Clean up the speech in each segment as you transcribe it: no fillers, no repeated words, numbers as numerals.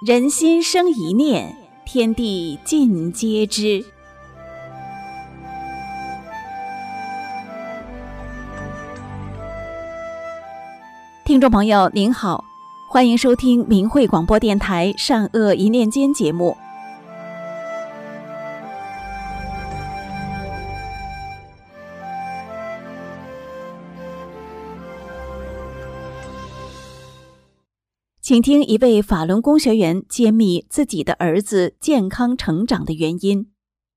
人心生一念，天地尽皆知。听众朋友您好，欢迎收听明慧广播电台善恶一念间节目。请听一位法轮功学员揭秘自己的儿子健康成长的原因。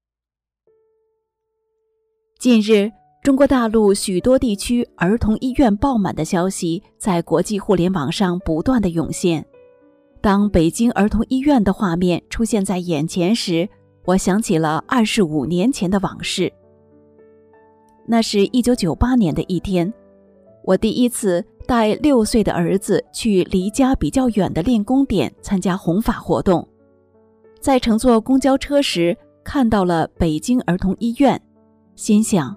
近日，中国大陆许多地区儿童医院爆满的消息在国际互联网上不断的涌现。当北京儿童医院的画面出现在眼前时，我想起了25年前的往事。那是1998年的一天，我第一次带6岁的儿子去离家比较远的练功点参加弘法活动。在乘坐公交车时，看到了北京儿童医院，心想，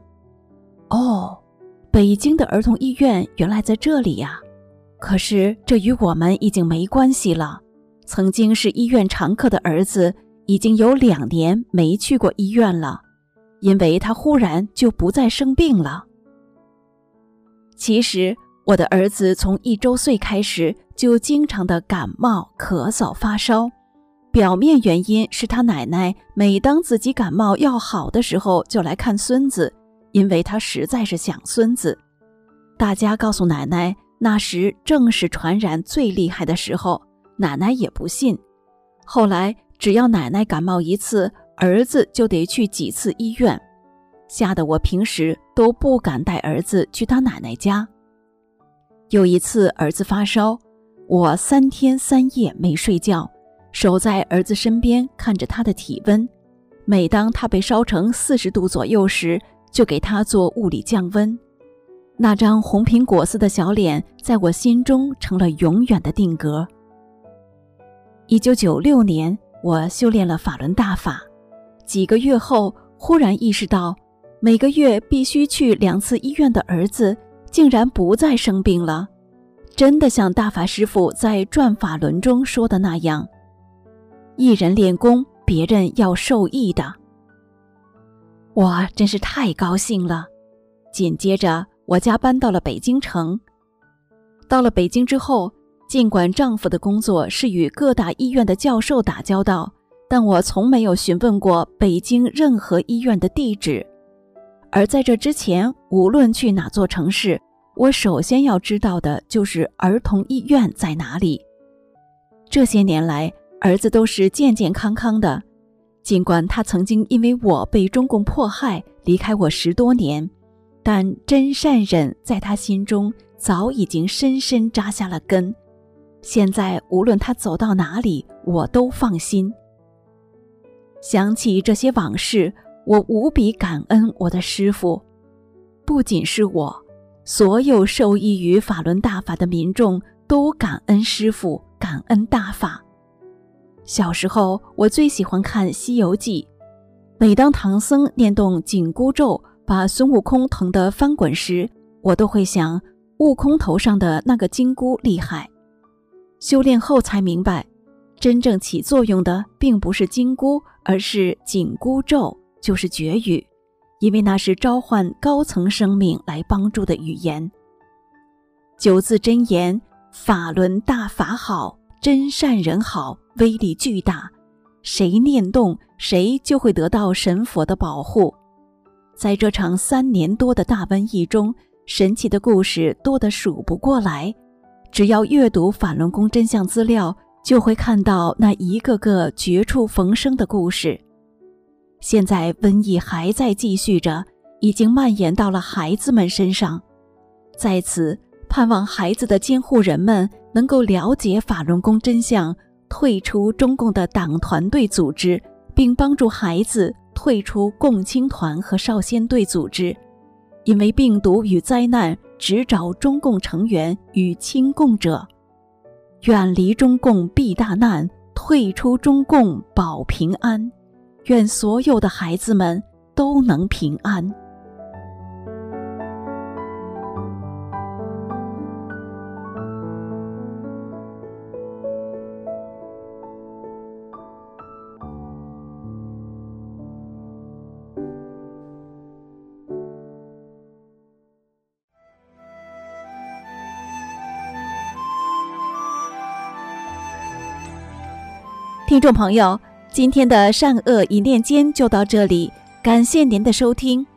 北京的儿童医院原来在这里呀。可是这与我们已经没关系了。曾经是医院常客的儿子，已经有2年没去过医院了，因为他忽然就不再生病了。其实我的儿子从1周岁开始就经常的感冒、咳嗽、发烧，表面原因是他奶奶每当自己感冒要好的时候就来看孙子，因为他实在是想孙子。大家告诉奶奶，那时正是传染最厉害的时候，奶奶也不信。后来只要奶奶感冒一次，儿子就得去几次医院，吓得我平时都不敢带儿子去他奶奶家。有一次儿子发烧，我3天3夜没睡觉，守在儿子身边看着他的体温，每当他被烧成40度左右时，就给他做物理降温。那张红苹果似的小脸在我心中成了永远的定格。1996年，我修炼了法轮大法，几个月后忽然意识到，每个月必须去2次医院的儿子竟然不再生病了，真的像大法师父在转法轮中说的那样，一人练功，别人要受益的。我真是太高兴了。紧接着我家搬到了北京城。到了北京之后，尽管丈夫的工作是与各大医院的教授打交道，但我从没有询问过北京任何医院的地址。而在这之前，无论去哪座城市，我首先要知道的就是儿童医院在哪里。这些年来，儿子都是健健康康的，尽管他曾经因为我被中共迫害离开我10多年，但真善忍在他心中早已经深深扎下了根。现在无论他走到哪里，我都放心。想起这些往事，我无比感恩我的师父。不仅是我，所有受益于法轮大法的民众都感恩师父，感恩大法。小时候我最喜欢看《西游记》，每当唐僧念动紧箍咒把孙悟空疼得翻滚时，我都会想，悟空头上的那个金箍厉害。修炼后才明白，真正起作用的并不是金箍，而是紧箍咒，就是绝语，因为那是召唤高层生命来帮助的语言。9字真言，法轮大法好，真善人好，威力巨大，谁念动谁就会得到神佛的保护。在这场3年多的大瘟疫中，神奇的故事多得数不过来，只要阅读法轮功真相资料，就会看到那一个个绝处逢生的故事。现在瘟疫还在继续着，已经蔓延到了孩子们身上。在此，盼望孩子的监护人们能够了解法轮功真相，退出中共的党团队组织，并帮助孩子退出共青团和少先队组织。因为病毒与灾难只找中共成员与亲共者，远离中共避大难，退出中共保平安。愿所有的孩子们都能平安。 听众朋友，今天的善恶一念间就到这里，感谢您的收听。